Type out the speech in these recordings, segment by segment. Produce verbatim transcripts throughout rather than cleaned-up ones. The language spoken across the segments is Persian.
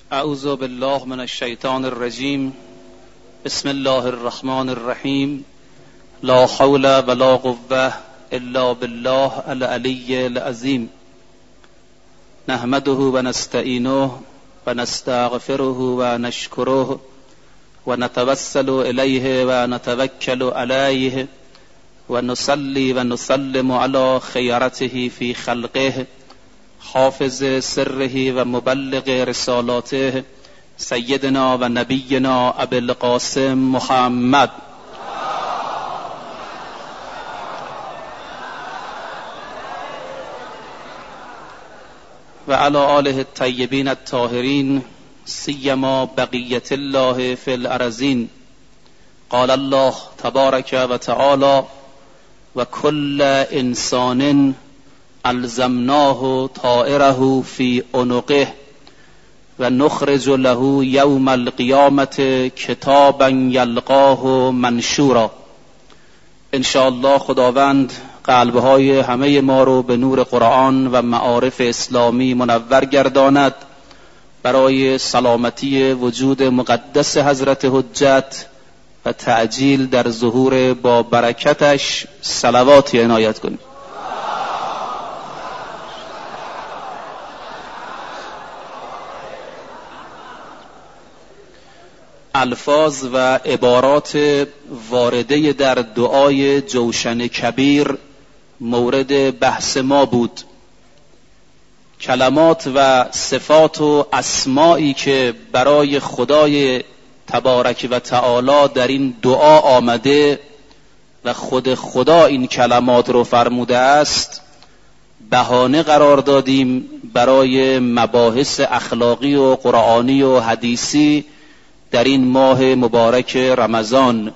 اعوذ بالله من الشیطان الرجیم. بسم الله الرحمن الرحیم. لا حول ولا قوة الا بالله العلی العظیم. نحمده و نستعینه و نستغفره و نشکره و نتوسل الیه و نتوکل علیه و نصلی و نسلم علی خیرته فی خلقه حافظ سره و مبلغ رسالاته سیدنا و نبینا ابی القاسم محمد و علی آله الطیبین الطاهرین سیما بقیت الله فی الارضین. قال الله تبارک و تعالی و کل انسان الزمناه طائره فی عنقه و نخرج له یوم القیامت کتابا یلقاه منشورا. انشاءالله خداوند قلبهای همه ما رو به نور قرآن و معارف اسلامی منور گرداند، برای سلامتی وجود مقدس حضرت حجت و تعجیل در ظهور با برکتش صلواتی عنایت کنید. الفاظ و عبارات وارده در دعای جوشن کبیر مورد بحث ما بود. کلمات و صفات و اسمایی که برای خدای تبارک و تعالی در این دعا آمده و خود خدا این کلمات رو فرموده است بهانه قرار دادیم برای مباحث اخلاقی و قرآنی و حدیثی در این ماه مبارک رمضان.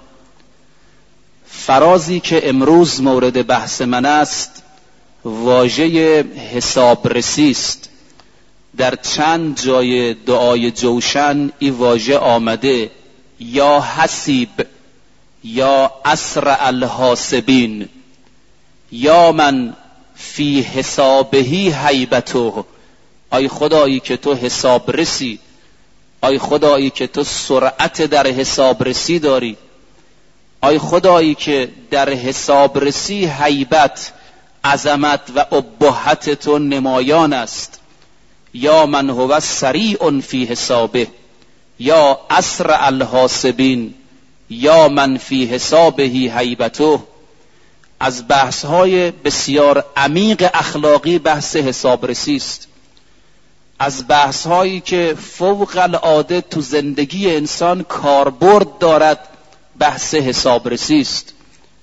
فرازی که امروز مورد بحث من است واژه حسابرسی است. در چند جای دعای جوشن این واژه آمده، یا حسیب، یا اسرع الحاسبین، یا من فی حسابهی هیبته. آی خدایی که تو حسابرسی، آی خدایی که تو سرعت در حسابرسی داری، آی خدایی که در حسابرسی هیبت، عظمت و ابهت تو نمایان است. یا من هو سریع فی حسابه، یا اسرع الحاسبین، یا من فی حسابه هیبته. از بحث‌های بسیار عمیق اخلاقی بحث حسابرسی است. از بحث‌هایی که فوق العاده تو زندگی انسان کاربرد دارد بحث حسابرسی است.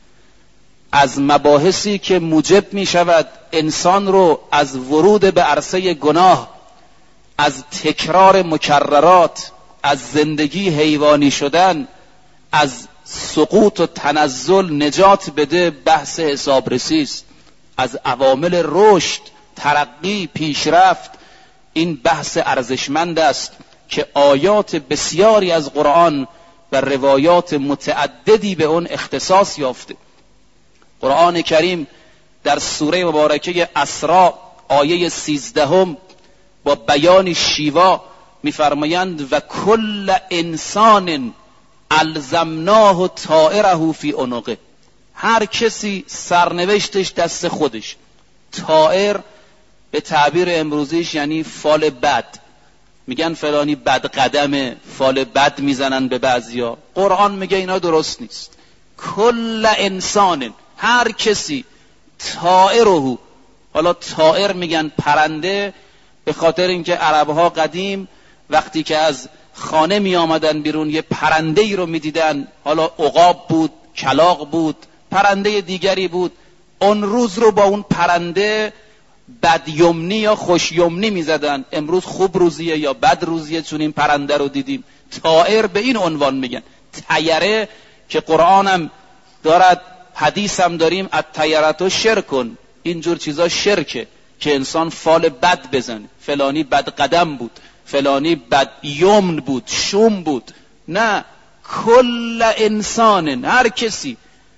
از مباحثی که موجب می شود انسان رو از ورود به عرصه گناه، از تکرار مکررات، از زندگی حیوانی شدن، از سقوط و تنزل نجات بده بحث حسابرسی است. از عوامل رشد، ترقی، پیشرفت این بحث ارزشمند است که آیات بسیاری از قرآن و روایات متعددی به اون اختصاص یافته. قرآن کریم در سوره مبارکه اسراء آیه سیزدهم با بیان شیوا می‌فرمایند و کل انسان الزمناه طائره فی عنقه. هر کسی سرنوشتش دست خودش. طائر به تعبیر امروزیش یعنی فال بد. میگن فلانی بد قدمه، فال بد میزنن به بعضیا. قرآن میگه اینا درست نیست. کل انسان، هر کسی، طائره. حالا طائر میگن پرنده به خاطر اینکه عربها قدیم وقتی که از خانه می آمدن بیرون یه پرنده ای رو می دیدن، حالا عقاب بود، کلاغ بود، پرنده دیگری بود، اون روز رو با اون پرنده بدیمنی یا خوشیمنی می زدن. امروز خوب روزیه یا بد روزیه چون این پرنده رو دیدیم. طائر به این عنوان میگن. طیره که قرآنم دارد، حدیثم داریم، الطیرة شرکن، اینجور چیزا شرکه که انسان فال بد بزنه. فلانی بد قدم بود، فلانی بد یمن بود، شوم بود. نه، کل انسان، هر کسی،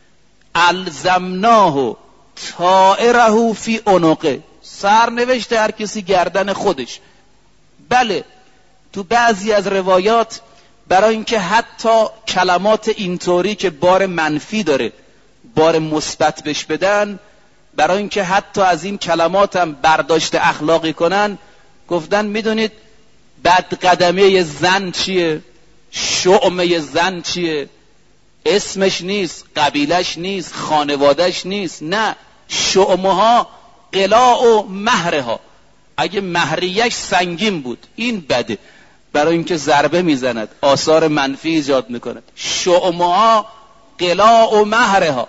الزمناه طائره فی عنقه، سرنوشت هر کسی گردن خودش. بله، تو بعضی از روایات برای اینکه حتی کلمات اینطوری که بار منفی داره بار مثبت بهش بدن، برای اینکه حتی از این کلمات هم برداشت اخلاقی کنن، گفتن میدونید بدقدمی زن چیه؟ شؤمه زن چیه؟ اسمش نیست، قبیلش نیست، خانوادش نیست، نه، شؤمه ها قلاع و مهرها. اگه مهریش سنگین بود این بده، برای اینکه ضربه میزند، آثار منفی ایجاد میکند. شؤمه ها قلاع و مهرها،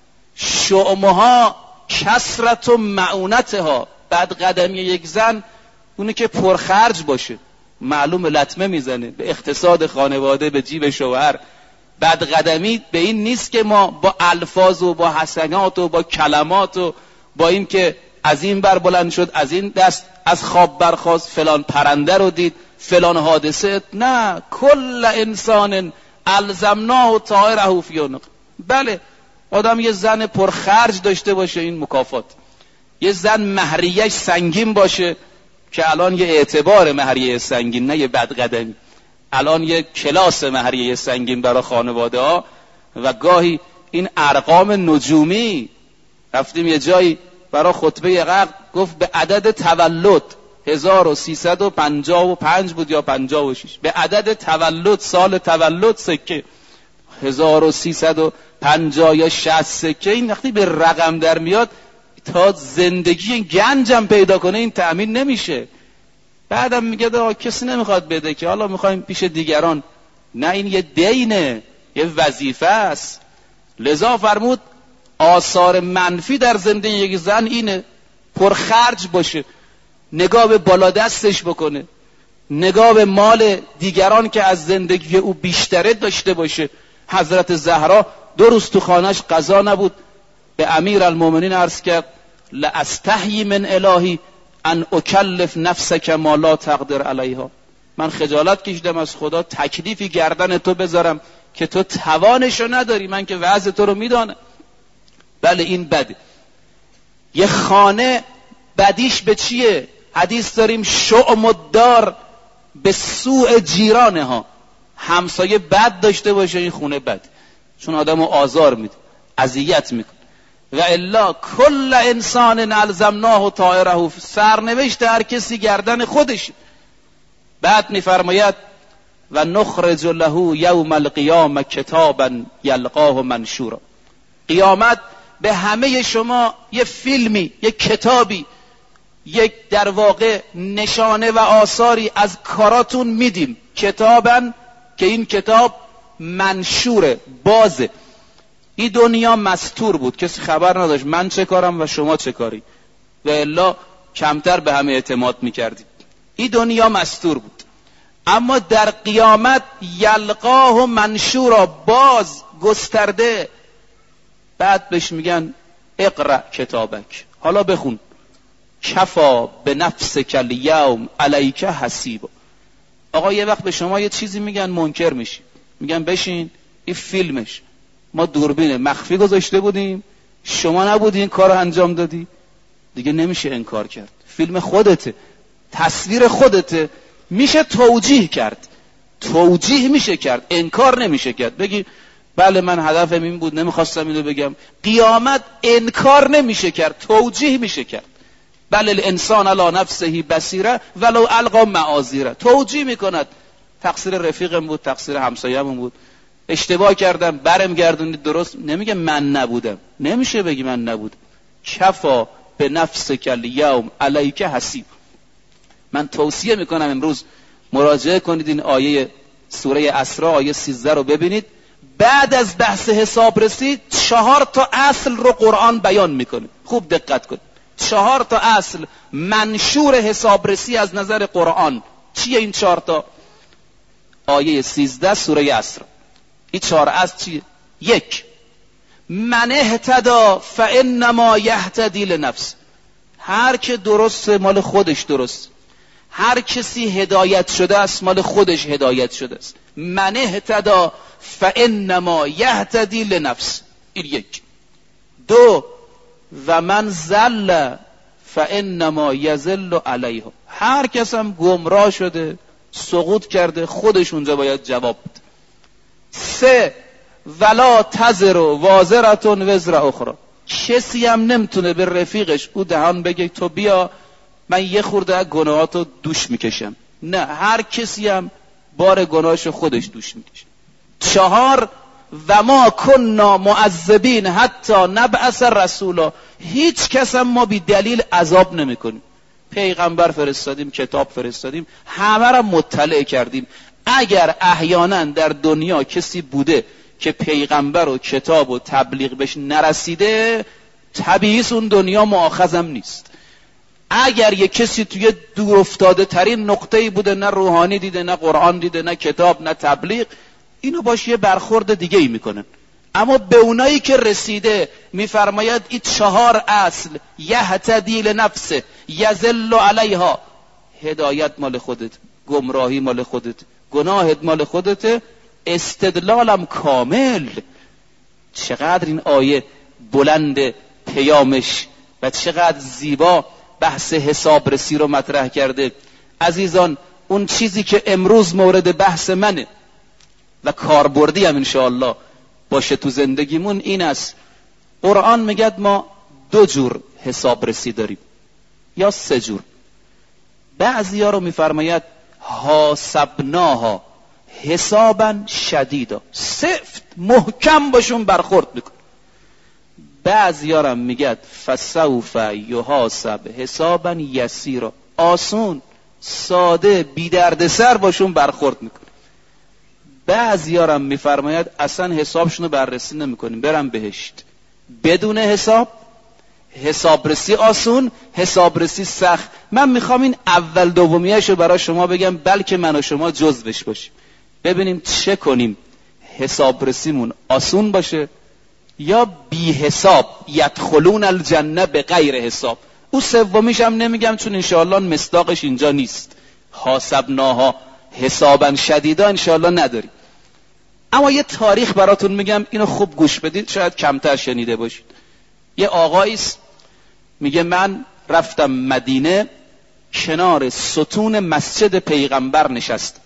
شؤمه ها کسرت و معونتها. بدقدمی یک زن اونه که پرخرج باشه، معلوم لطمه میزنه به اقتصاد خانواده، به جیب شوهر. بدقدمی به این نیست که ما با الفاظ و با حسنات و با کلمات و با این که از این بر بلند شد، از این دست از خواب برخاست، فلان پرنده رو دید، فلان حادثه. نه، کل انسان الزمناه طائره فی عنقه. بله، آدم یه زن پرخرج داشته باشه، این مکافات. یه زن مهریه‌اش سنگین باشه، که الان یه اعتبار مهریه سنگین، نه یه بدقدمی. الان یه کلاس مهریه سنگین برای خانواده ها. و گاهی این ارقام نجومی، رفتیم یه جایی برای خطبه عقد، گفت به عدد تولد هزار و سیصد و پنجاه و پنج بود یا پنجاه و شش، به عدد تولد، سال تولد سکه هزار و سیصد و پنجاه یا شصت سکه. این وقتی به رقم در میاد تا زندگی گنجم پیدا کنه این تأمین نمیشه. بعدم میگه آقا کسی نمیخواد بده که حالا میخوایم پیش دیگران. نه، این یه دینه، یه وظیفه است. لذا فرمود آثار منفی در زندگی یک زن اینه: پرخرج باشه، نگاه به بالا دستش بکنه، نگاه به مال دیگران که از زندگی او بیشتره داشته باشه. حضرت زهرا دو روز تو خانهش غذا نبود، به امیر المومنین عرض کرد لاستحیی من الهی ان اکلف نفسک ما لا تقدر علیها. من خجالت کشیدم از خدا تکلیفی گردن تو بذارم که تو توانشو نداری، من که وضع تو رو میدانم. بله، این بده. یه خانه بدیش به چیه؟ حدیث داریم شؤم الدار به سوء جیرانه ها. همسایه بد داشته باشه این خونه بد، چون آدمو آزار میده، اذیت میکنه. و الا کل انسان الزمناه طائره، سرنوشت هر کسی گردن خودش. بعد میفرماید و نخرج له یوم القیامه کتابا یلقاه منشورا. قیامت به همه شما یه فیلمی، یه کتابی، یک در واقع نشانه و آثاری از کاراتون میدیم. کتابا که این کتاب منشوره، بازه. این دنیا مستور بود، کسی خبر نداشت من چه کارم و شما چه کاری، و الا کمتر به همه اعتماد میکردیم. این دنیا مستور بود. اما در قیامت یلقاه منشورا، باز، گسترده. بعد بهش میگن اقرأ کتابک، حالا بخون. کفا به نفسک الیوم علیک حسیبا. آقا یه وقت به شما یه چیزی میگن منکر میشی، میگن بشین این فیلمش، ما دوربین مخفی گذاشته بودیم، شما نبودی این کار رو انجام دادی، دیگه نمیشه انکار کرد. فیلم خودته، تصویر خودته، میشه توجیه کرد، توجیه میشه کرد، انکار نمیشه کرد. بگی بله من هدفم این بود، نمیخواستم اینو بگم. قیامت انکار نمیشه کرد، توجیه میشه کرد. بله الانسان علی نفسه بصیره ولو القا معاذیره. توجیه میکند تقصیر رفیقم بود، تقصیر همسایه‌مون بود، اشتباه کردم، برم گردونید درست. نمیگه من نبودم، نمیشه بگی من نبودم. کفا به نفسک الیوم علیک حسیب. من توصیه میکنم امروز مراجعه کنید این آیه سوره اسراء آیه سیزده رو ببینید. بعد از بحث حساب رسید چهار تا اصل رو قرآن بیان میکنه. خوب دقت کنید، چهار تا اصل منشور حسابرسی از نظر قرآن. چیه این چهار تا؟ آیه سیزده سوره اسراء. این چهار اصل چیه؟ یک، من اهتدی فانما یهتدی لنفسه. هر که درست مال خودش درست، هر کسی هدایت شده است مال خودش هدایت شده است. من اهتدی فانما یهتدی لنفسه. این یک. دو، و من ضل فانما یضل علیها. هر کس هم گمراه شده سقوط کرده، خودش اونجا باید جواب بده. سه، ولا تزر وازرتون وزر اخرى، کسی هم نمیتونه به رفیقش او دهان بگه تو بیا من یه خورده از گناهاتو دوش میکشم. نه، هر کسی هم بار گناهشو خودش دوش میکشه. چهار، و ما کننا معذبین حتی نبعث رسولا، هیچ کس هم ما بی دلیل عذاب نمی کنیم. پیغمبر فرستادیم، کتاب فرستادیم، همه را مطلع کردیم. اگر احیانا در دنیا کسی بوده که پیغمبر و کتاب و تبلیغ بهش نرسیده، طبیعی اون دنیا مؤاخذم نیست. اگر یک کسی توی دور افتاده ترین نقطه‌ای بوده، نه روحانی دیده، نه قرآن دیده، نه کتاب، نه تبلیغ، اینو باش یه برخورد دیگه ای میکنن. اما به اونایی که رسیده میفرماید این چهار اصل، یهتدی لنفسه، یذل علیها، هدایت مال خودت، گمراهی مال خودت، گناهت مال خودت، استدلالم کامل. چقدر این آیه بلند پیامش و چقدر زیبا بحث حسابرسی رو مطرح کرده. عزیزان، اون چیزی که امروز مورد بحث منه و کاربردی هم انشاءالله باشه تو زندگیمون این است. قرآن میگه ما دو جور حسابرسی داریم یا سه جور. بعضی ها رو میفرماید حاسبناها حسابا شدیدا، سفت محکم باشون برخورد میکن. بعضی ها رو میگه فسوف یحاسب حسابا یسیرا، آسون ساده بی دردسر باشون برخورد میکن. بعضی ها هم میفرماید اصلا حسابشون رو بررسی نمیکنیم، برم بهشت بدون حساب. حسابرسی آسون، حسابرسی سخت. من میخوام این اول دومیش رو برای شما بگم، بلکه من و شما جزوش باشیم، ببینیم چه کنیم حسابرسیمون آسون باشه یا بی حساب. یدخلون الجنه به غیر حساب. او سومیش هم نمیگم چون انشاءالله مصداقش اینجا نیست. حاسبناها حسابا شدیدا انشاءالله نداریم. اما یه تاریخ براتون میگم، اینو خوب گوش بدید، شاید کمتر شنیده باشید. یه آقاییست میگه من رفتم مدینه، کنار ستون مسجد پیغمبر نشست.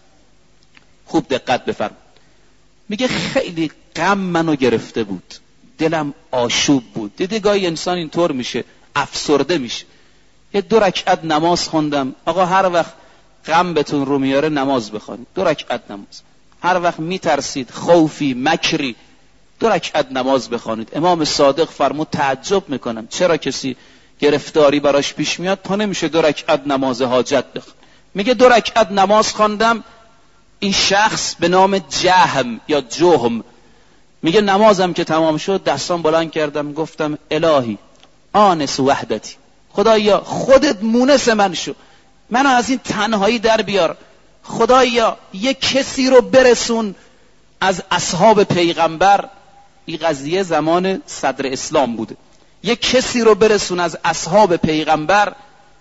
خوب دقت بفرمایید. میگه خیلی غم منو گرفته بود، دلم آشوب بود. دیدی گاهی انسان اینطور میشه، افسرده میشه. یه دو رکعت نماز خوندم. آقا هر وقت غم بهتون رو میاره نماز بخونید، دو رکعت نماز. هر وقت میترسید، خوفی، مکری، دو رکعت نماز بخونید. امام صادق فرمود تعجب میکنم چرا کسی گرفتاری براش پیش میاد تا نمیشه دو رکعت نماز حاجت بخونه. میگه دو رکعت نماز خواندم، این شخص به نام جهم یا جهم، میگه نمازم که تمام شد دستان بلند کردم گفتم الهی آنس وحدتی، خدایا خودت مونس من شو، منو از این تنهایی در بیار. خدایا یک کسی رو برسون از اصحاب پیغمبر، این قضیه زمان صدر اسلام بوده، یک کسی رو برسون از اصحاب پیغمبر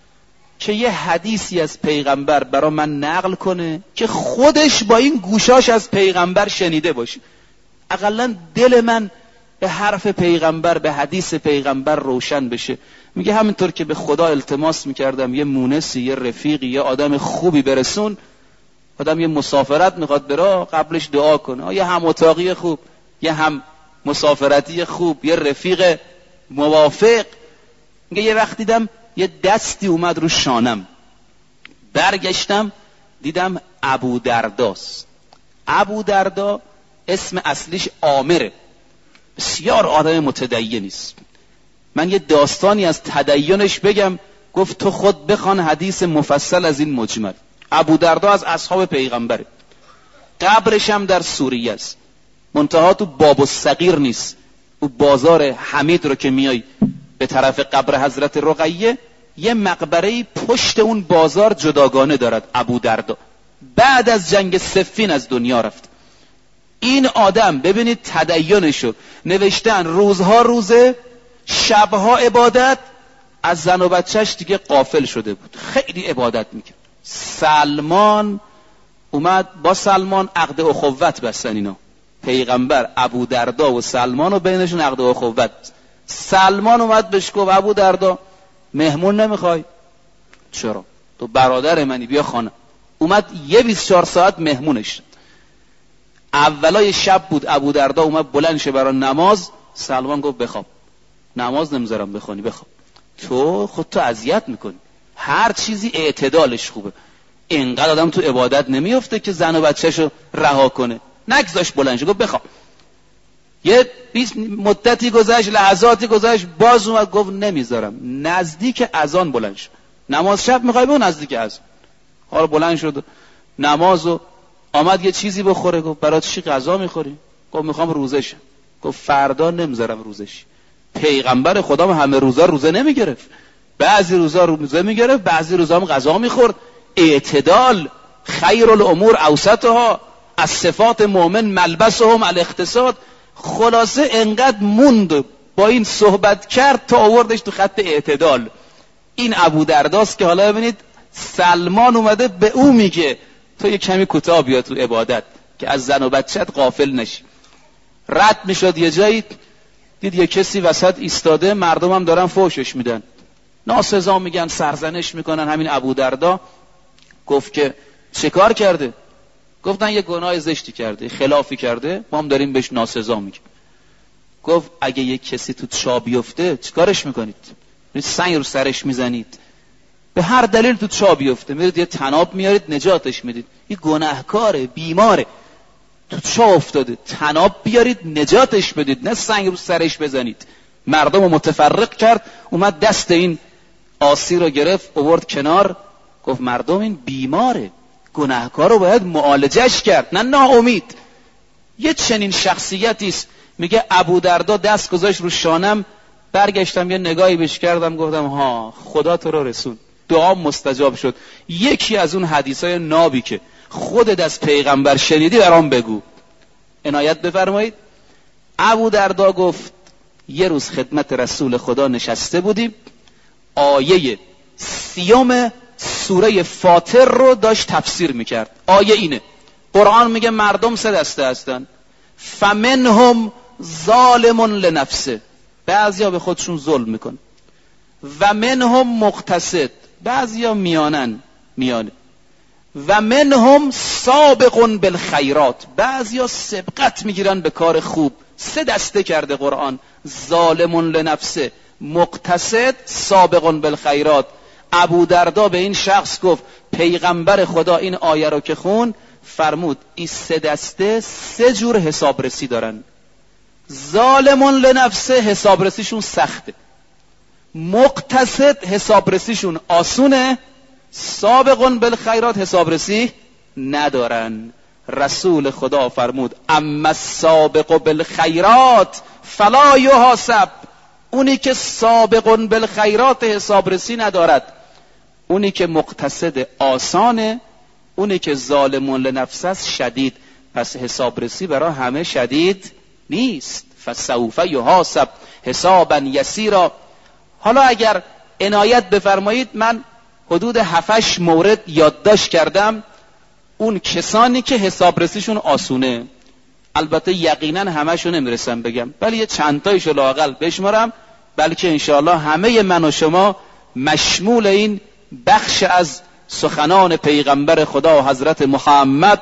که یه حدیثی از پیغمبر برا من نقل کنه که خودش با این گوشاش از پیغمبر شنیده باشه. اقلا دل من به حرف پیغمبر، به حدیث پیغمبر روشن بشه. میگه همینطور که به خدا التماس میکردم یه مونسی، یه رفیقی، یه آدم خوبی برسون. آدم یه مسافرت میخواد بره، قبلش دعا کنه، یه هم اتاقی خوب، یه هم مسافرتی خوب، یه رفیق موافق. میگه یه وقت دیدم یه دستی اومد رو شانم، برگشتم دیدم ابو درداست. ابو دردا اسم اصلیش عامره، بسیار آدم متدینی است. من یه داستانی از تدینش بگم، گفت تو خود بخوان حدیث مفصل از این مجمل. ابو دردا از اصحاب پیغمبره، قبرش هم در سوریه است، منتها تو باب الصغیر نیست. او بازار حمید رو که میای به طرف قبر حضرت رقیه، یه مقبره پشت اون بازار جداگانه دارد. ابو دردا بعد از جنگ صفین از دنیا رفت. این آدم ببینید تدینشو نوشتن، روزها روزه، شبها عبادت، از زن و بچهش دیگه غافل شده بود، خیلی عبادت میکرد. سلمان اومد، با سلمان عقد اخوت بستن اینا، پیغمبر ابو دردا و سلمان و بینشون عقد اخوت. سلمان اومد بهش گفت ابو دردا مهمون نمیخوای؟ چرا؟ تو برادر منی، بیا خانه. اومد یه بیست و چهار ساعت مهمونش. اولای شب بود، ابو دردا اومد بلند شه برای نماز. سلمان گفت بخواب، نماز نمیذارم بخونی، بخواب. تو خودتو اذیت میکنی. هر چیزی اعتدالش خوبه. اینقدر آدم تو عبادت نمیفته که زن و بچه‌شو رها کنه. نگذاش بلند شه، گفت بخواب. یه بیست مدتی گذشت، لحظاتی گذشت، باز اومد گفت نمیذارم. نزدیک اذان بلند شد. نماز شب میخوای بگو نزدیک اذان. حالا بلند شد نمازو آمد یه چیزی بخوره. گفت برای چی غذا میخوری؟ گفت میخوام روزه. گفت فردا نمیذارم روزش. پیغمبر خدا همه روزا روزه نمیگرفت، بعضی روزا روزه میگرفت، بعضی روزا هم غذا میخورد. اعتدال خیر الامور اوسطها، از صفات مؤمن ملبسهم الاقتصاد. خلاصه انقدر موند با این صحبت کرد تا آوردش تو خط اعتدال. این ابو درداست که حالا ببینید سلمان اومده به او میگه تو یه کمی کوتاه بیا تو عبادت که از زن و بچت غافل نشی. رد میشد یه جایی دید یه کسی وسط ایستاده، مردم هم دارن فوشش میدن، ناسزا میگن، سرزنش میکنن. همین ابو دردا گفت که چه کار کرده؟ گفتن یه گناه زشتی کرده، خلافی کرده، ما هم داریم بهش ناسزا میگیم. گفت اگه یه کسی تو چاه بیفته چیکارش میکنید؟ سنگ رو سرش میزنید؟ به هر دلیل تو چاه بیفته میرید یه طناب میارید نجاتش میدید. این گناهکاره، بیماره، تو چاه افتاده، طناب بیارید نجاتش بدید، نه سنگ رو سرش بزنید. مردم رو متفرق کرد، اومد دست این آسی رو گرفت آورد کنار، گفت مردم این بیماره، گناهکار رو باید معالجش کرد، نه ناامید. یه چنین شخصیتی است. میگه ابو دردا دست گذاشت رو شانم، برگشتم یه نگاهی بهش کردم، گفتم ها خدا تو رو رسون، دعا مستجاب شد. یکی از اون حدیثای نابی که خودت از پیغمبر شنیدی برام بگو. عنایت بفرمایید. ابو دردا گفت یه روز خدمت رسول خدا نشسته بودیم، آیه سیوم سوره فاطر رو داشت تفسیر میکرد. آیه اینه، قرآن میگه مردم سه دسته هستن، فمنهم ظالم لنفسه، بعضیا به خودشون ظلم میکن، و منهم مقتصد، بعضیا میانن میانه، و منهم سابق بالخیرات، بعضیا سبقت میگیرن به کار خوب. سه دسته کرده قرآن، ظالم لنفسه، مقتصد، سابق بالخیرات. ابو دردا به این شخص گفت پیغمبر خدا این آیه رو که خون فرمود این سه دسته سه جور حسابرسی دارن. ظالم لنفسه حسابرسیشون سخته، مقتصد حسابرسیشون آسونه، سابق بالخیرات حسابرسی ندارن. رسول خدا فرمود اما السابق بالخیرات فلا یحاسب، اونی که سابق بالخیرات حسابرسی ندارد، اونی که مقتصد آسانه، اونی که ظالم لنفسه شدید. پس حسابرسی برای همه شدید نیست. فسوف یحاسب حسابا یسیرا. حالا اگر عنایت بفرمایید من حدود هفتش مورد یادداشت کردم، اون کسانی که حسابرسیشون آسونه. البته یقینا همه‌شو نمیرسم بگم، ولی یه چند تایشو لااقل بشمارم، بلکه انشاءالله همه من و شما مشمول این بخش از سخنان پیغمبر خدا حضرت محمد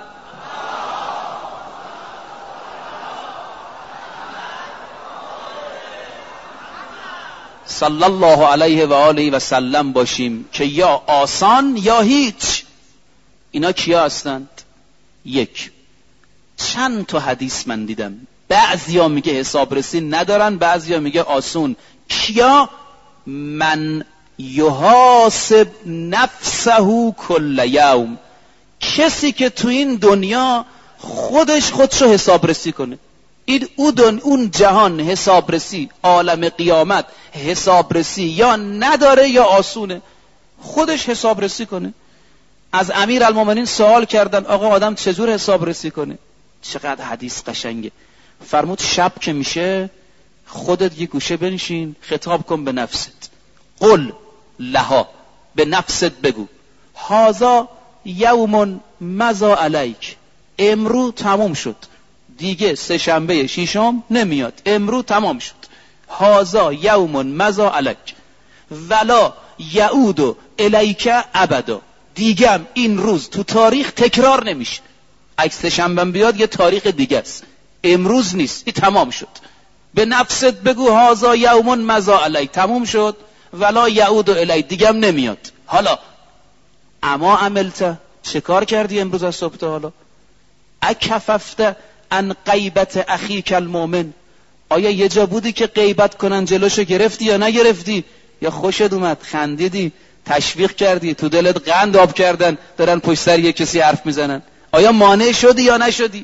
صلی الله علیه و آله و سلم باشیم که یا آسان یا هیچ. اینا کیا هستند؟ یک، چند تا حدیث من دیدم، بعضیا میگه حسابرسی ندارن، بعضیا میگه آسون. کیا؟ من یحاسب نفسه کل یوم، کسی که تو این دنیا خودش خودشو حسابرسی کنه. این اون جهان حسابرسی، عالم قیامت حسابرسی یا نداره یا آسونه، خودش حسابرسی کنه. از امیر المومنین سوال کردن آقا آدم چجور حسابرسی کنه؟ چقدر حدیث قشنگه. فرمود شب که میشه خودت یه گوشه بنشین، خطاب کن به نفست، قل لها، به نفست بگو هازا یوم مزا علیک، امرو تموم شد دیگه، سه شنبه شیشم نمیاد، امرو تمام شد. هازا یوم مزا علیک ولا یعود الیک ابدا، دیگم این روز تو تاریخ تکرار نمیشه. عکس شنبه بیاد یه تاریخ دیگه است، امروز نیست، این تمام شد. به نفست بگو هازا یوم مضی علی، تموم شد، ولا یعود الی، دیگم نمیاد. حالا اما عملت، چه کار کردی امروز از صبح تا حالا؟ اکففت عن غیبت اخیک المؤمن، آیا یه جا بودی که غیبت کنن جلوشو گرفتی یا نگرفتی؟ یا خوشت اومد، خندیدی، تشویق کردی، تو دلت قند آب کردن دارن پشت سر یه کسی حرف میزنن؟ آیا مانع شدی یا نشدی؟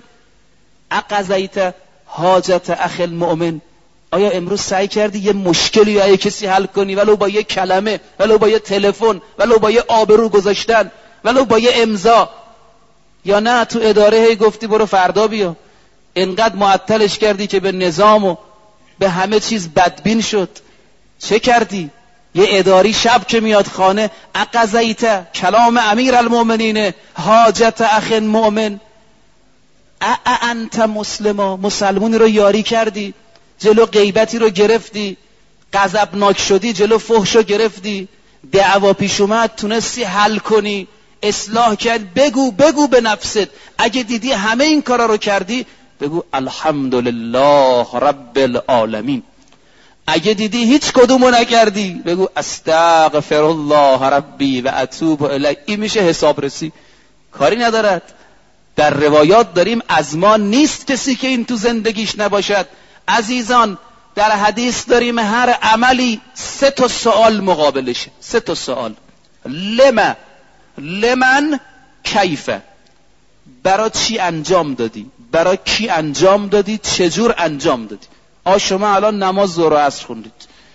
اقضیت حاجت اخی المؤمن، آیا امروز سعی کردی یه مشکلی یا یه کسی حل کنی، ولو با یه کلمه، ولو با یه تلفن، ولو با یه آبرو گذاشتن، ولو با یه امضا؟ یا نه تو اداره هی گفتی برو فردا بیا، انقدر معطلش کردی که به نظام و به همه چیز بدبین شد؟ چه کردی؟ یه اداری شب که میاد خانه، اقضیت، کلام امیر المؤمنین، حاجت اخ مؤمن، ا انت مسلما، مسلمونی رو یاری کردی، جلو غیبتی رو گرفتی، غضبناک شدی، جلو فحش رو گرفتی، دعوا پیش اومد تونستی حل کنی، اصلاح کرد. بگو بگو به نفست، اگه دیدی همه این کارا رو کردی بگو الحمدلله رب العالمین. اگه دیدی هیچ کدومو نکردی بگو استغفر الله ربی و اتوب الیه. این میشه حسابرسی، کاری ندارد. در روایات داریم از ما نیست کسی که این تو زندگیش نباشد. عزیزان در حدیث داریم هر عملی سه تا سوال مقابلشه، سه تا سوال. لما، لمن، کیفه، برای چی انجام دادی، برای کی انجام دادی، چجور انجام دادی. آ شما الان نماز ظهر و عصر خوندید،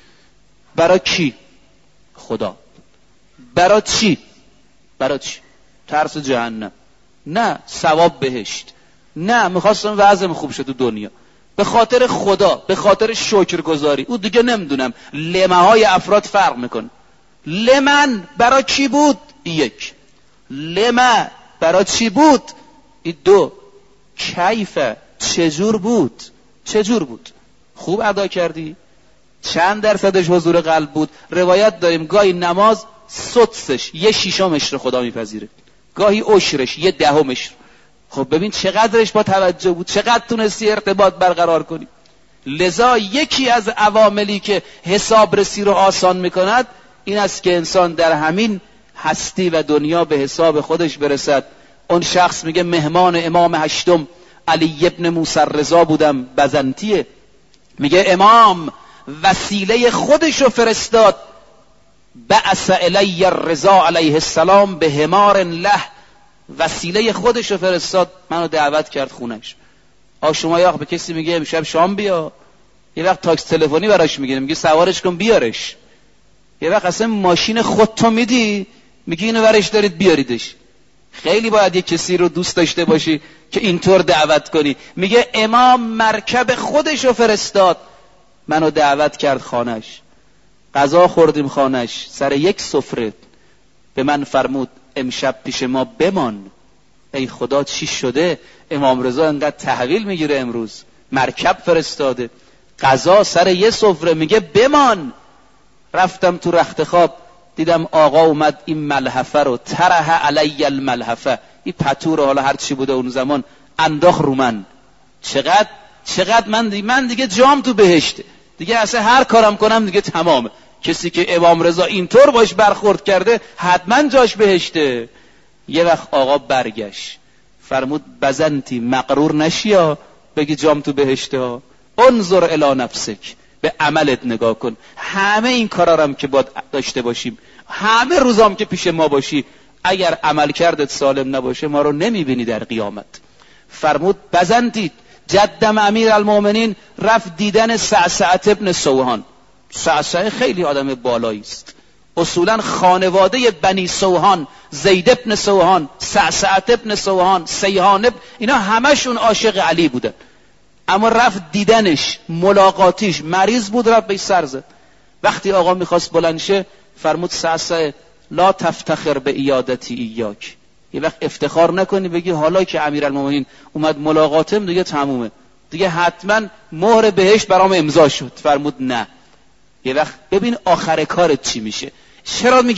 برای کی؟ خدا. برای چی؟ برای چی؟ ترس جهنم؟ نه ثواب بهشت؟ نه میخواستم وضعم خوب شد تو دنیا. به خاطر خدا، به خاطر شکرگزاری. او دیگه نمیدونم، لمه های افراد فرق میکنه. لمن برای کی بود؟ یک. لمه برای چی بود؟ این دو. کیفه چجور بود؟ چجور بود؟ خوب ادا کردی؟ چند درصدش حضور قلب بود؟ روایت داریم گاهی نماز سدسش، یه شیشمش رو خدا میپذیره، گاهی عشرش، یه دهمش. خب ببین چقدرش با توجه بود، چقدر تونستی ارتباط برقرار کنی. لذا یکی از عواملی که حسابرسی رو آسان میکند این است که انسان در همین هستی و دنیا به حساب خودش برسد. اون شخص میگه مهمان امام هشتم علی ابن موسی رضا بودم، بزنطیه، میگه امام وسیله خودش رو فرستاد، بعث الی الرضا علیه السلام به حمار له، وسیله خودش رو فرستاد منو دعوت کرد خونش. آ شما یه وقت به کسی میگه امشب شام بیا، یه وقت تاکسی تلفنی براش میگیره میگه سوارش کن بیارش، یه وقت اصلا ماشین خودتو میدی میگی اینو برش دارید بیاریدش. خیلی باید یک کسی رو دوست داشته باشی که اینطور دعوت کنی. میگه امام مرکب خودش رو فرستاد منو دعوت کرد خانش، غذا خوردیم خانش، سر یک سفره به من فرمود امشب پیش ما بمان. ای خدا چی شده؟ امام رضا انقدر تحویل میگیره امروز، مرکب فرستاده، غذا سر یه سفره، میگه بمان. رفتم تو رخت خواب دیدم آقا اومد این ملحفه رو، طرح علی الملحفه، این پتو رو حالا هر چی بوده اون زمان انداخت رو من. چقدر چقدر من دیگه, من دیگه جام تو بهشته دیگه، اصلا هر کارم کنم دیگه تمامه. کسی که امام رضا اینطور باش برخورد کرده حتما جاش بهشته. یه وقت آقا برگشت فرمود بزنتی مغرور نشیا بگی جام تو بهشته ها، انظر الی نفسک، به عملت نگاه کن. همه این کارا هم که باید داشته باشیم، همه روزام که پیش ما باشی، اگر عمل کردت سالم نباشه ما رو نمیبینی در قیامت. فرمود بزنتید. جدم امیر المؤمنین رفت دیدن سعسعت ابن سوهان. سعسعه خیلی آدم بالایی است، اصولا خانواده بنی سوهان، زید ابن سوهان، سعسعت ابن سوهان، سیهان ابن، اینا همشون عاشق علی بودن. اما رفت دیدنش، ملاقاتیش، مریض بود، رفت به سر زد. وقتی آقا میخواست بلند شه فرمود سعسعه لا تفتخر به عیادتی ایاک، یه وقت افتخار نکنی بگی حالا که امیرالمومنین اومد ملاقاتم دیگه تمومه، دیگه حتما مهر بهشت برام امضا شد. فرمود نه، یه وقت ببین آخر کارت چی میشه. چرا میگیم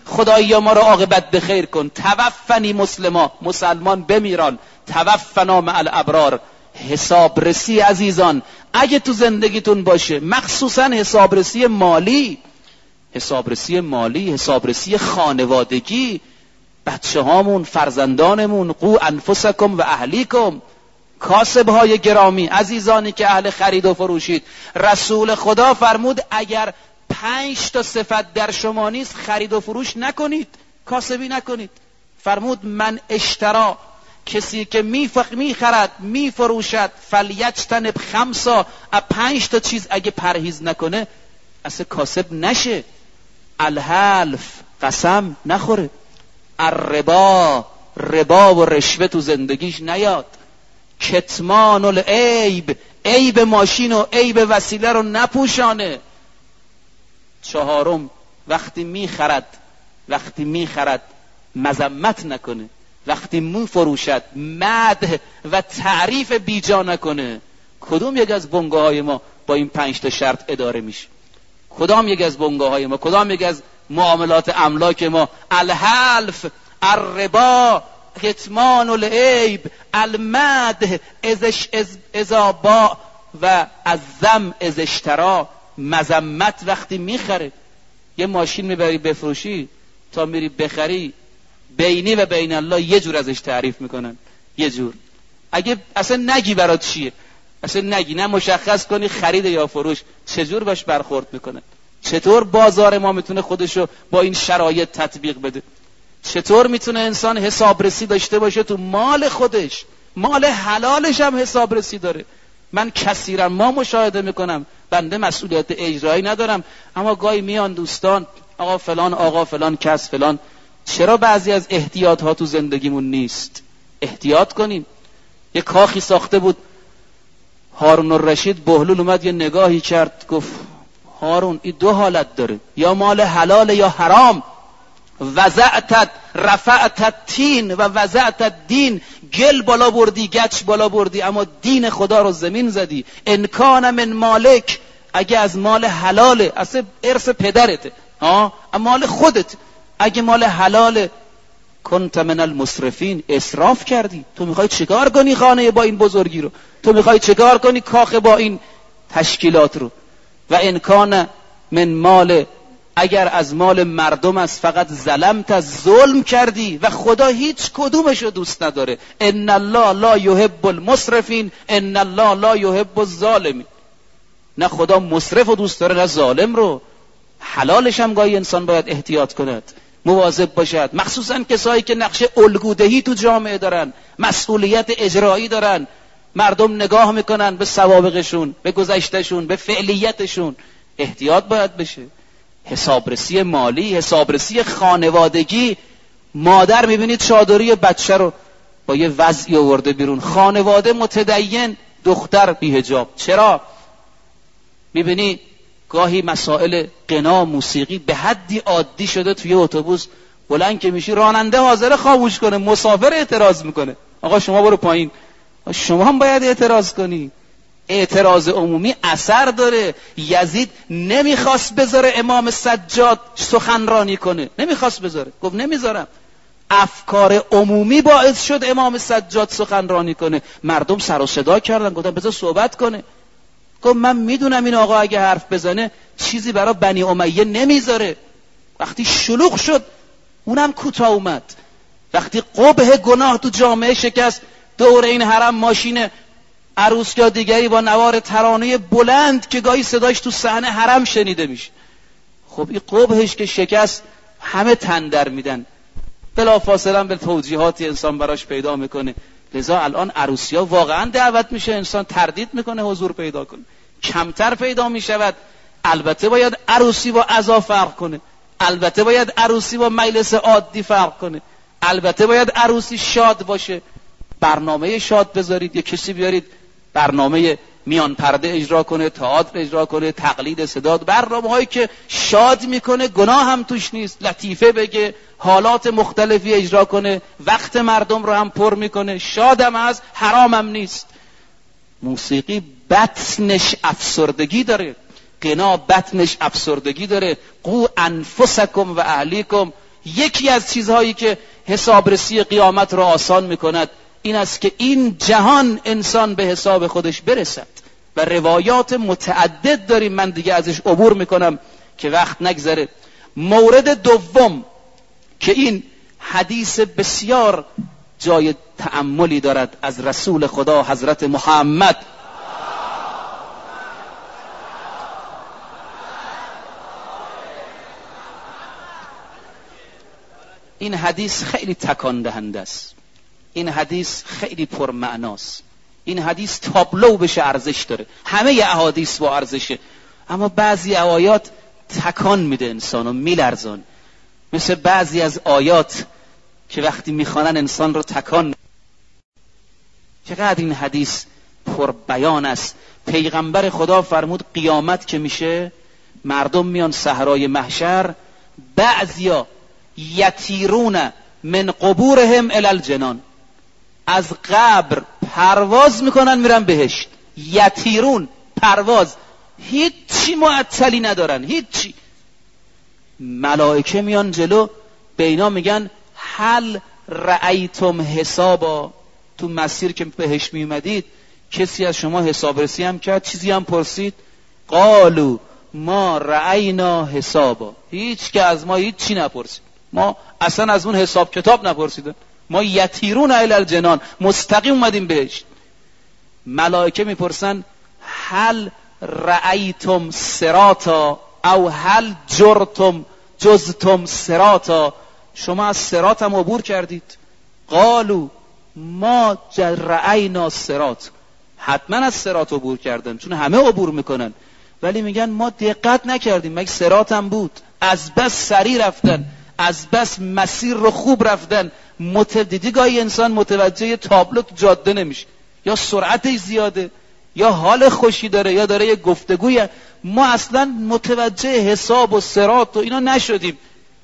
خدایا ما را عاقبت بخیر کن، توفنی مسلما، مسلمان بمیران، توفنا مع الابرار. حسابرسی عزیزان اگه تو زندگیتون باشه، مخصوصا حسابرسی مالی، حسابرسی مالی، حسابرسی خانوادگی، بچه هامون، فرزندانمون، قو انفسکم و اهلیکم. کاسب های گرامی، عزیزانی که اهل خرید و فروشید، رسول خدا فرمود اگر پنج تا صفت در شما نیست خرید و فروش نکنید، کاسبی نکنید. فرمود من اشترا، کسی که میفخ میخرد میفروشد، فلیجتنب خمسا، از پنج تا چیز اگه پرهیز نکنه اصلا کاسب نشه. الحلف، قسم نخوره. الربا، ربا و رشوه تو زندگیش نیاد. کتمان العیب، عیب ماشین و عیب وسیله رو نپوشانه. چهارم، وقتی میخرد وقتی میخرد مذمت نکنه، وقتی میفروشد مدح و تعریف بیجا نکنه. کدوم یک از بنگاه های ما با این پنج تا شرط اداره میشه؟ کدام یک از بنگاه های ما، کدام یک از معاملات املاک ما؟ الحلف، الربا، کتمان العیب، المدح اذا باع و الذم اذا اشترا. مذمت وقتی میخره. یه ماشین میبری بفروشی، تا میری بخری بینی و بین الله یه جور ازش تعریف میکنن، یه جور. اگه اصلا نگی برات چیه، اصلا نگی، نه مشخص کنی خرید یا فروش، چجور باش برخورد میکنن. چطور بازار ما میتونه خودشو با این شرایط تطبیق بده؟ چطور میتونه انسان حسابرسی داشته باشه تو مال خودش؟ مال حلالش هم حسابرسی داره. من کثیرا ما مشاهده میکنم، بنده مسئولیت اجرایی ندارم، اما گاهی میان دوستان، آقا فلان، آقا فلان کس فلان، چرا بعضی از احتیاط ها تو زندگیمون نیست؟ احتیاط کنیم. یه کاخی ساخته بود هارون الرشید، بهلول اومد یه نگاهی کرد، گفت هارون این دو حالت داره، یا مال حلال یا حرام. وزعتت رفعتت تین و وزعتت دین، گل بالا بردی، گچ بالا بردی، اما دین خدا رو زمین زدی. انکان من مالک، اگه از مال حلاله، اصلا ارث پدرته، ها، مال خودت، اگه مال حلاله، کنت من المسرفین، اسراف کردی. تو میخوای چیکار کنی خانه با این بزرگی رو؟ تو میخوای چیکار کنی کاخ با این تشکیلات رو؟ و انکان من مال، اگر از مال مردم است فقط ظلمت، ظلم کردی و خدا هیچ کدومش رو دوست نداره. ان الله لا یحب المسرفین، ان الله لا یحب الظالمین. نه خدا مسرف رو دوست داره نه ظالم رو. حلالش هم گاهی انسان باید احتیاط کند، مواظب باشد، مخصوصا کسایی که نقش الگودهی تو جامعه دارن، مسئولیت اجرایی دارن. مردم نگاه میکنن به سوابقشون، به گذشتهشون، به فعلیتشون. احتیاط باید بشه. حسابرسی مالی، حسابرسی خانوادگی. مادر میبینید چادری بچه رو با یه وضعی آورده بیرون، خانواده متدین، دختر بی حجاب. چرا؟ میبینی گاهی مسائل غنا، موسیقی به حدی عادی شده توی اتوبوس، بلند که میشی راننده حاضر خاموش کنه، مسافر اعتراض میکنه، آقا شما برو پایین. شما هم باید اعتراض کنی. اعتراض عمومی اثر داره. یزید نمیخواست بذاره امام سجاد سخنرانی کنه، نمیخواست بذاره، گفت نمیذارم. افکار عمومی باعث شد امام سجاد سخنرانی کنه. مردم سر و صدا کردن، گفتن بذار صحبت کنه. گفت من میدونم این آقا اگه حرف بزنه چیزی برای بنی امیه نمیذاره. وقتی شلوغ شد اونم کوتاه اومد. وقتی قبح گناه تو جامعه شکست، دور این حرم ماشین عروس یا دیگری با نوار ترانه بلند که گاهی صداش تو صحنه حرم شنیده میشه. خب این قبحش که شکست، همه تن در میدن، بلا فاصله به توجیهاتی انسان براش پیدا میکنه. لذا الان عروسی ها واقعا دعوت میشه، انسان تردید میکنه حضور پیدا کنه، کمتر پیدا میشود. البته باید عروسی با عزا فرق کنه، البته باید عروسی با مجلس عادی فرق کنه، البته باید عروسی شاد باشه. برنامه شاد بذارید، یه کسی بیارید برنامه میان پرده اجرا کنه، تئاتر اجرا کنه، تقلید صدا، برنامه هایی که شاد میکنه، گناه هم توش نیست، لطیفه بگه، حالات مختلفی اجرا کنه، وقت مردم رو هم پر میکنه، شادم از حرامم نیست. موسیقی بطنش افسردگی داره، غنا بطنش افسردگی داره. قو انفسکم و اهلیکم. یکی از چیزهایی که حسابرسی قیامت را آسان میکند این است که این جهان انسان به حساب خودش برسد و روایات متعدد داریم، من دیگه ازش عبور میکنم که وقت نگذره. مورد دوم که این حدیث بسیار جای تأملی دارد از رسول خدا حضرت محمد، این حدیث خیلی تکان دهنده است، این حدیث خیلی پرمعناست، این حدیث تابلو بشه ارزش داره، همه احادیث با ارزشه، اما بعضی آیات تکان میده انسانو میلرزان، مثل بعضی از آیات که وقتی میخوانن انسان رو تکان. چقدر این حدیث پر بیان است. پیغمبر خدا فرمود قیامت که میشه مردم میان صحرای محشر، بعضیا یتیرون من قبورهم الی الجنان، از قبر پرواز میکنن میرن بهشت. یتیرون، پرواز، هیچی معطلی ندارن، هیچی. ملائکه میان جلو به اینا میگن هل رأیتم حسابا، تو مسیر که بهش میومدید کسی از شما حسابرسی هم کرد، چیزی هم پرسید؟ قالو ما رأینا حسابا، هیچ که از ما هیچ چی نپرسید، ما اصلا از اون حساب کتاب نپرسیدن، ما یتیرون الی الجنان، مستقیم اومدیم بهشت. ملائکه میپرسن هل رأیتم صراطا او هل جرتم جزتم صراطا، شما از صراط هم عبور کردید؟ قالو ما رأینا صراط، حتما از صراط عبور کردن چون همه عبور میکنن، ولی میگن ما دقت نکردیم، مگه صراط هم بود؟ از بس سریع رفتن، از بس مسیر رو خوب رفتن. متدیدی گاهی انسان متوجه تابلو تو جاده نمیشه، یا سرعتش زیاده یا حال خوشی داره یا داره یه گفتگوی، ما اصلا متوجه حساب و صراط و اینا نشدیم.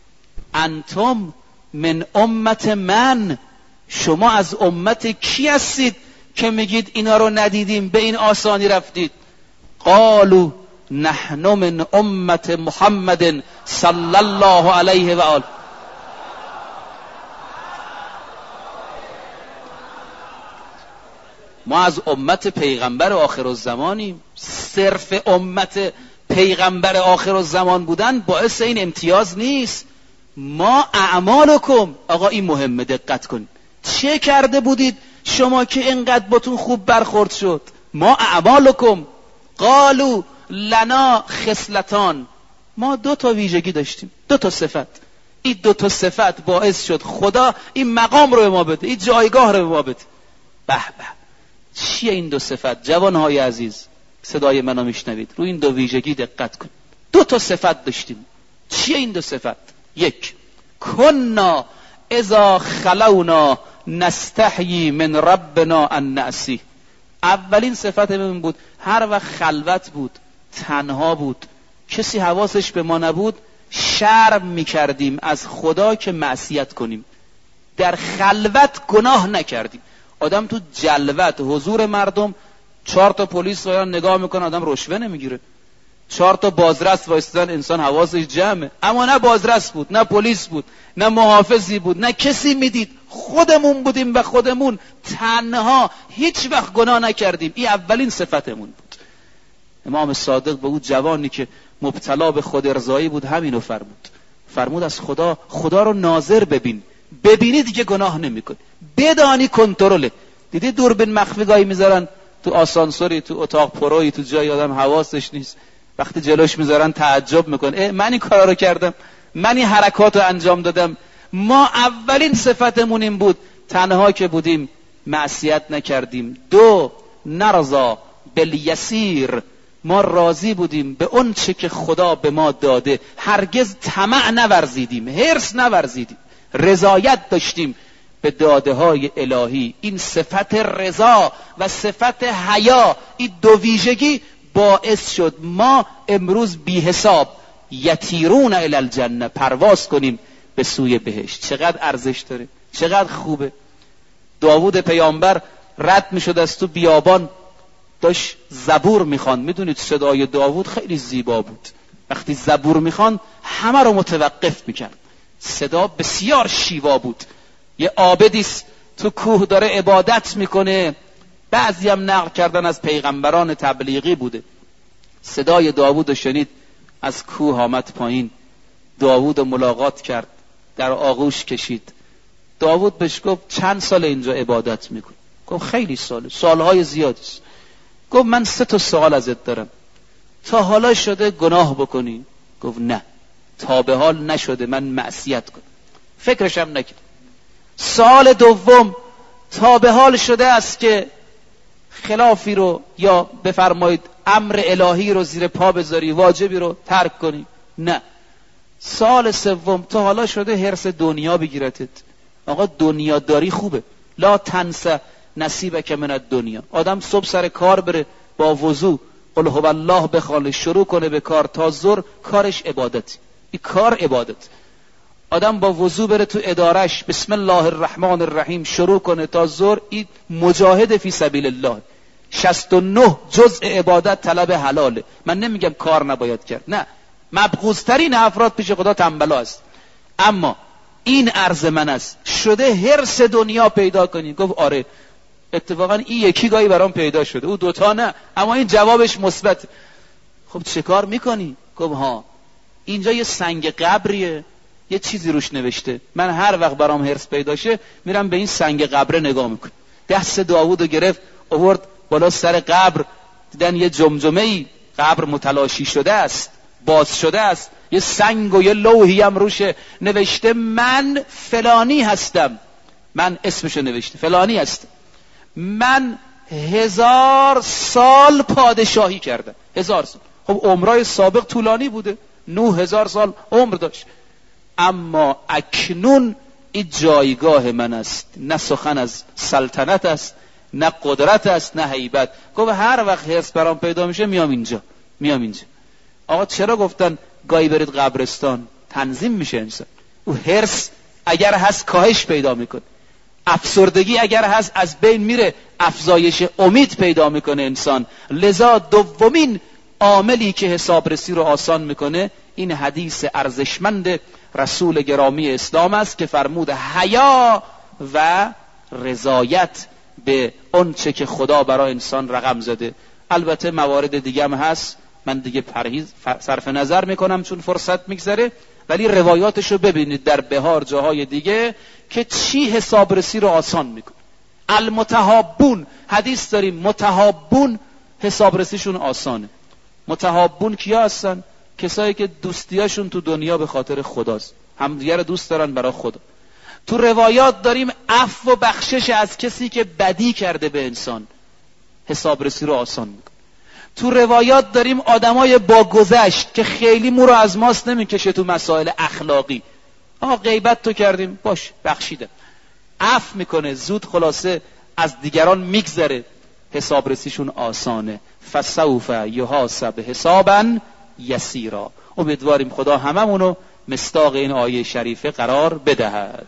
انتم من امت من، شما از امت کی هستید که میگید اینا رو ندیدیم به این آسانی رفتید؟ قالو نحن من امت محمد صلی الله علیه و آله. ما از امت پیغمبر آخرالزمانیم. صرف امت پیغمبر آخرالزمان بودن باعث این امتیاز نیست. ما اعمالکم، آقا این مهمه، دقت کنید، چه کرده بودید شما که اینقدر باتون خوب برخورد شد؟ ما اعمالکم. قالو لنا خصلتان، ما دو تا ویژگی داشتیم، دو تا صفت. این دو تا صفت باعث شد خدا این مقام رو به ما بده، این جایگاه رو به ما بده. به به، چیه این دو صفت؟ جوانهای عزیز صدای منو میشنوید، رو این دو ویژگی دقت کن. دو تا صفت داشتیم. چیه این دو صفت؟ یک، کنا اذا خلونا نستحیی من ربنا ان نعصی. اولین صفت من بود هر وقت خلوت بود، تنها بود، کسی حواسش به ما نبود، شرم میکردیم از خدا که معصیت کنیم. در خلوت گناه نکردیم. آدم تو جلوت حضور مردم چهار تا پلیس وایان نگاه میکنه، آدم رشوه نمیگیره. چهار تا بازرس وایستادن، انسان حواسش جمعه، اما نه بازرس بود، نه پلیس بود، نه محافظی بود، نه کسی میدید، خودمون بودیم و خودمون تنها، هیچ وقت گناه نکردیم. این اولین صفتمون بود. امام صادق به اون جوانی که مبتلا به خود ارضایی بود همینو فرمود. فرمود از خدا، خدا رو ناظر ببین، ببینی دیگه گناه نمیکنی، بدانی کنترله. دیدی دوربین مخفی گاهی میذارن تو آسانسوری، تو اتاق پروی، تو جای آدم حواسش نیست، وقتی جلوش میذارن تعجب میکنه، من این کارا رو کردم، من این حرکات رو انجام دادم. ما اولین صفتمون این بود، تنها که بودیم معصیت نکردیم. دو، نرضا بالیسیر، ما راضی بودیم به اون چه که خدا به ما داده، هرگز طمع نورزیدیم، حرص نورزیدیم، رضایت داشتیم به داده های الهی. این صفت رضا و صفت حیا، این دو ویژگی باعث شد ما امروز بی حساب یتیرون الی الجنه، پرواز کنیم به سوی بهشت. چقدر ارزش داره، چقدر خوبه. داوود پیامبر رد میشد از تو بیابان، داشت زبور میخوان. میدونید صدای داوود خیلی زیبا بود، وقتی زبور میخوان همه رو متوقف میکرد. صدا بسیار شیوا بود. یه عابدیست تو کوه داره عبادت میکنه، بعضی هم نقل کردن از پیغمبران تبلیغی بوده. صدای داوود رو شنید، از کوه آمد پایین، داوود رو ملاقات کرد، در آغوش کشید. داوود بهش گفت چند سال اینجا عبادت میکنی؟ گفت خیلی ساله، سالهای زیادی است. گفت من سه تا سوال ازت دارم، تا حالا شده گناه بکنی؟ گفت نه، تا به حال نشده من معصیت کنم. فکرشم نکرد. سال دوم، تا به حال شده است که خلافی رو یا بفرمایید امر الهی رو زیر پا بذاری، واجبی رو ترک کنی؟ نه. سال سوم، تا حالا شده حرص دنیا بگیرتت؟ آقا دنیا داری خوبه، لا تنس نصیبک من الدنیا. آدم صبح سر کار بره با وضو قل هو الله بخونه، شروع کنه به کار تا ظهر، کارش عبادت. این کار عبادت. آدم با وضو بره تو ادارش بسم الله الرحمن الرحیم شروع کنه تا ظهر، این مجاهد فی سبیل الله. شصت و نه جزء عبادت طلب حلاله. من نمیگم کار نباید کرد، نه، مبغوض‌ترین افراد پیش خدا تنبلا است. اما این عرض من است، شده حرص دنیا پیدا کنی؟ گفت آره، اتفاقا این یکی گاهی برام پیدا شده، او دوتا نه، اما این جوابش مثبت. خب چه کار میکنی؟ گفت ها، اینجا یه سنگ قبریه، یه چیزی روش نوشته، من هر وقت برام حرص پیدا شه میرم به این سنگ قبره نگاه میکنم. دست داوودو گرفت آورد بالا سر قبر، دیدن یه جمجمه‌ای، قبر متلاشی شده است، باز شده است، یه سنگ و یه لوحی هم روشه نوشته من فلانی هستم. من اسمشو نوشته فلانی هستم، من هزار سال پادشاهی کردم. هزار سال. خب عمرای سابق طولانی بوده، نه هزار سال عمر داشت، اما اکنون این جایگاه من است. نه سخن از سلطنت است، نه قدرت است، نه هیبت. گفت هر وقت حرص برام پیدا میشه میام اینجا، میام اینجا. آقا چرا گفتن گاهی برید قبرستان؟ تنظیم میشه انسان. او حرص اگر هست کاهش پیدا میکنه، افسردگی اگر هست از بین میره، افزایش امید پیدا میکنه انسان. لذا دومین عاملی که حسابرسی رو آسان میکنه این حدیث ارزشمند رسول گرامی اسلام است که فرمود حیا و رضایت به اون چه که خدا برای انسان رقم زده. البته موارد دیگه هم هست، من دیگه پرهیز صرف نظر میکنم چون فرصت میگذره، ولی روایاتشو ببینید در بهار جاهای دیگه که چی حسابرسی رو آسان میکنه. المتحابون، حدیث داریم متحابون حسابرسیشون آسانه. متحابون کیا هستن؟ کسایی که دوستیاشون تو دنیا به خاطر خداست، همدیگه رو دوست دارن برای خدا. تو روایات داریم عفو و بخشش از کسی که بدی کرده به انسان، حسابرسی رو آسان میکنه. تو روایات داریم آدمای با گذشت که خیلی مو رو از ماست نمیکشه تو مسائل اخلاقی. آقا غیبت تو کردیم، باش بخشیدم، عفو میکنه، زود خلاصه از دیگران میگذره، حسابرسیشون آسانه. فسوف یحاسب حسابا یسیرا. امیدواریم خدا هممونو مصداق این آیه شریفه قرار بدهد.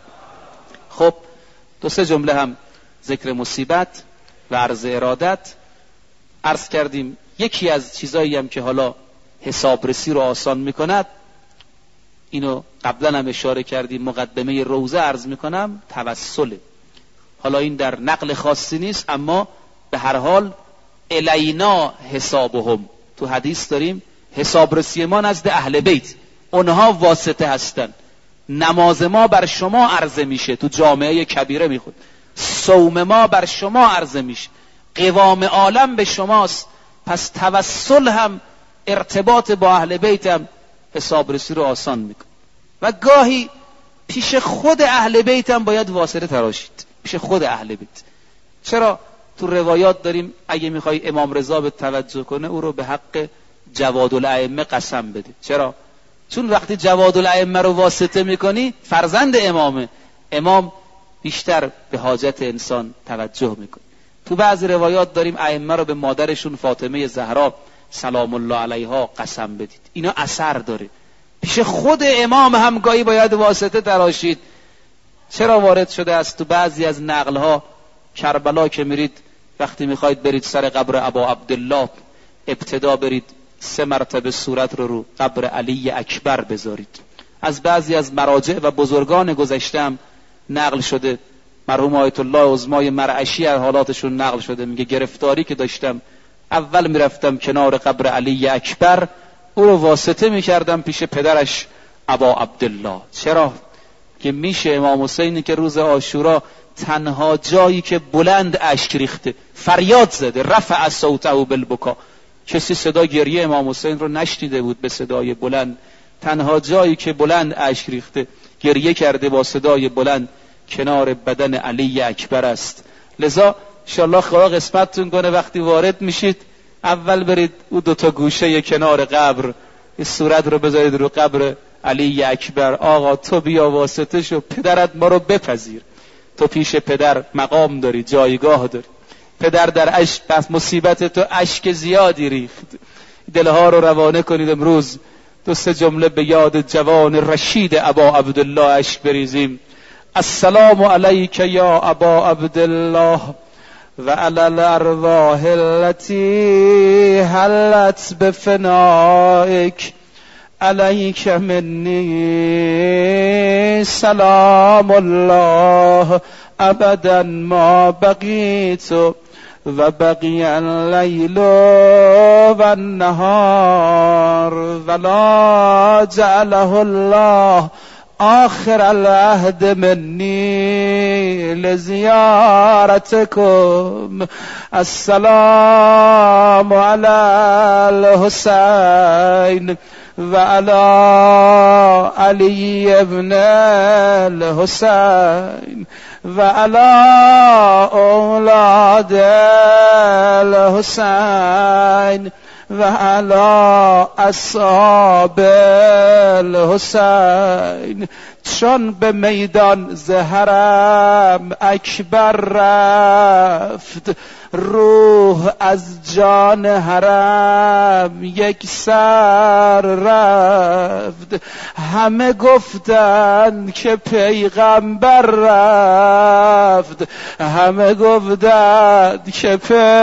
خب دو سه جمله هم ذکر مصیبت و عرض ارادت عرض کردیم. یکی از چیزایی هم که حالا حسابرسی رو آسان میکند، اینو قبلا هم اشاره کردیم، مقدمه روزه عرض میکنم، توسله. حالا این در نقل خاصی نیست، اما به هر حال الینا حسابهم، تو حدیث داریم حسابرسی ما نزد اهل بیت، اونها واسطه هستن. نماز ما بر شما عرضه میشه، تو جامعه کبیره میخود، صوم ما بر شما عرضه میشه، قوام عالم به شماست. پس توسل هم، ارتباط با اهل بیت هم حسابرسی رو آسان میکنه. و گاهی پیش خود اهل بیت هم باید واسطه تراشید، پیش خود اهل بیت. چرا؟ تو روایات داریم اگه میخوای امام رضا به توجه کنه او رو به حق جواد الائمه قسم بده. چرا؟ چون وقتی جواد الائمه رو واسطه میکنی، فرزند امامه، امام بیشتر به حاجت انسان توجه میکنه. تو بعضی روایات داریم ائمه رو به مادرشون فاطمه زهرا سلام الله علیها قسم بدید. اینا اثر داره. پیش خود امام هم گاهی باید واسطه تراشید. چرا وارد شده است تو بعضی از نقلها، کربلا که میرید، وقتی میخواید برید سر قبر ابا عبدالله، ابتدا برید سه مرتبه صورت رو رو قبر علی اکبر بذارید. از بعضی از مراجع و بزرگان گذشتم نقل شده، مرحوم آیت الله عظمای مرعشی از حالاتشون نقل شده، میگه گرفتاری که داشتم اول میرفتم کنار قبر علی اکبر، او رو واسطه میکردم پیش پدرش ابا عبدالله. چرا؟ که میشه امام حسینی که روز عاشورا تنها جایی که بلند اشک ریخته، فریاد زده، رفع صوته بالبکا، کسی صدا گریه امام حسین رو نشنیده بود به صدای بلند، تنها جایی که بلند اشک ریخته گریه کرده با صدای بلند کنار بدن علی اکبر است. لذا انشاءالله خدا قسمتتون کنه وقتی وارد میشید اول برید او دوتا گوشه کنار قبر این صورت رو بذارید رو قبر علی اکبر. آقا تو بیا واسطه شو، پدرت ما رو بپذیر، تو پیش پدر مقام داری، جایگاه داری، پدر در عشق پس مصیبت تو اشک زیادی ریخت، دلها رو روانه کنید. امروز دو سه جمله به یاد جوان رشید ابا عبدالله اشک بریزیم. السلام علیک یا ابا عبدالله و علی الارواح التي حلت بفنائک، علیک منی سلام الله ابدا ما بقیت و بقی اللیل و النهار ولا جعله الله آخر العهد منی لزیارتکم. السلام علی الحسین و علی علی ابن الحسین و علی اولاد الحسین و علی اصحاب الحسین. چون به میدان زهرم اکبر رفت، روح از جان حرم یک سر رفت. همه گفتند که پیغمبر رفت، همه گفتند که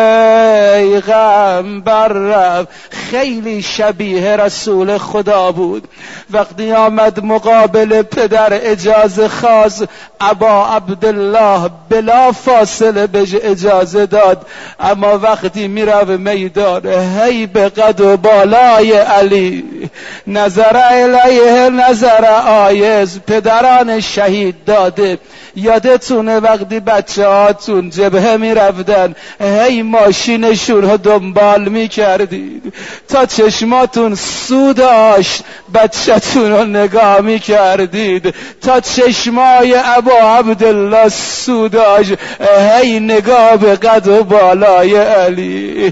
پیغمبر رفت. خیلی شبیه رسول خدا بود. وقتی آمد مقابل پدر اجازه خواست، ابا عبدالله بلا فاصله بهش اجازه داد، اما وقتی میره به میدان هی به قد و بالای علی نظر الیه نظر آیز. پدران شهید داده یادتونه وقتی بچه هاتون جبهه میرفتن هی ماشینشون رو دنبال میکردید تا چشماتون سو داشت، بچه‌تون رو نگاه میکردید تا چشمای ابا عبدالله سو داشت، هی نگاه به قد و بالای علی.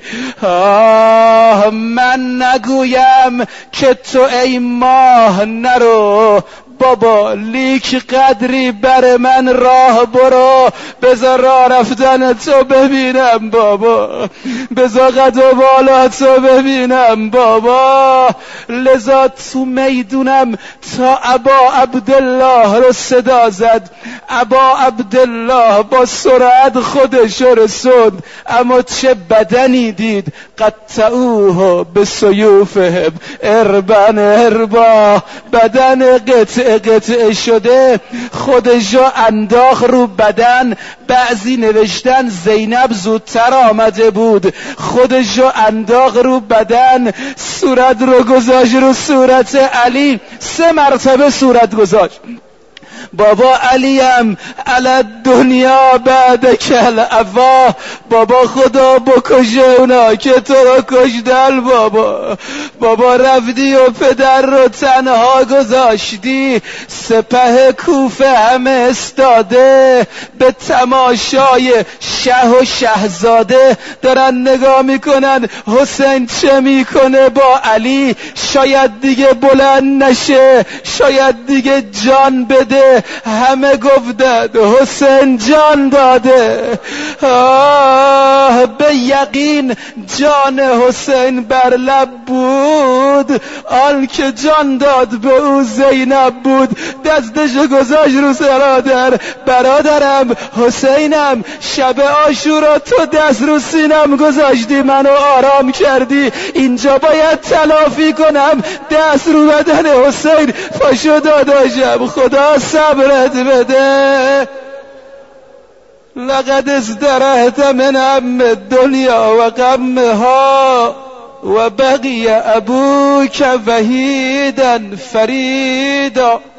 آه من نگویم که تو ای ماه نرو بابا، لیک قدری بر من راه برو، بذار راه رفتن تو ببینم بابا، بذار قد و بالا تو ببینم بابا. لذا تو میدونم تا ابا عبدالله رو صدا زد. ابا عبدالله با سرعت خودش رسوند، اما چه بدنی دید. قطعوه به سیوفهم اربن اربا، بدن قطع قطع شده خودشو انداخت رو بدن. بعضی نوشتن زینب زودتر آمده بود، خودشو انداخت رو بدن، صورت رو گذاشت رو صورت علی، سه مرتبه صورت گذاشت. بابا علیم علی دنیا بعد کل افا، بابا خدا بکشه اونا که تو رو کشتن بابا. بابا رفتی و پدر رو تنها گذاشتی، سپه کوفه همه استاده به تماشای شه و شهزاده دارن نگاه میکنن حسین چه میکنه با علی. شاید دیگه بلند نشه، شاید دیگه جان بده. همه گفتند حسین جان داده. آه به یقین جان حسین بر لب بود، آن که جان داد به او زینب بود. دستشو گذاشت رو سرادر، برادرم حسینم، شب عاشورا تو دست رو سینم گذاشتی، منو آرام کردی، اینجا باید تلافی کنم. دست رو بدن حسین، پاشو داداشم خدا صبرت بده. لقد استرحت من هم الدنیا و غمها و بقی ابوک وحیدا فریدا.